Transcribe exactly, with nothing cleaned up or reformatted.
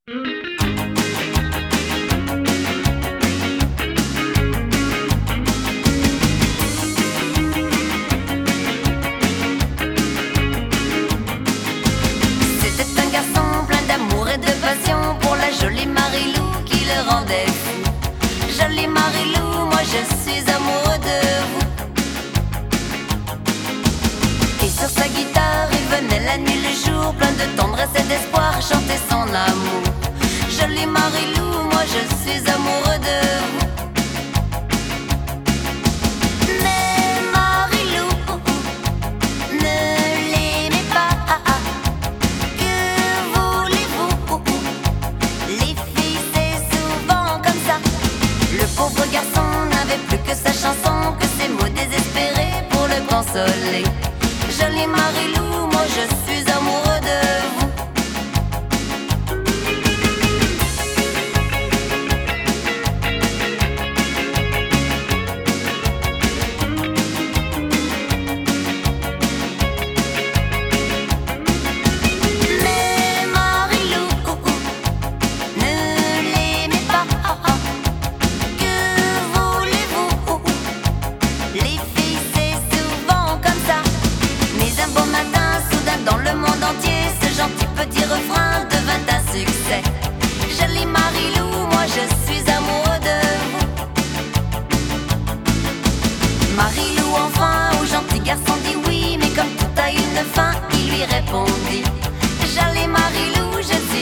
C'était un garçon plein d'amour et de passion pour la jolie Marilou qui le rendait fou. Jolie Marilou, moi je suis amoureux de vous. Et sur sa guitare, il venait la nuit, le jour, plein de tendresse et d'espoir, chanter son amour. Jolie Marilou, moi je suis amoureux de vous. Mais Marilou, ne l'aimez pas. Que voulez-vous? Les filles c'est souvent comme ça. Le pauvre garçon n'avait plus que sa chanson, que ses mots désespérés pour le consoler. Jolie Marilou, moi je suis amoureux de vous. Mais Marilou, ne l'aimez pas. Que voulez-vous? Les filles c'est souvent comme ça. Mais un beau matin, soudain dans le monde entier, ce gentil petit refrain devint un succès. Jolie Marilou, moi je suis amoureux de vous. Marilou enfin, au gentil garçon dit oui, mais comme tout a une fin, il lui répondit: Jolie Marilou, je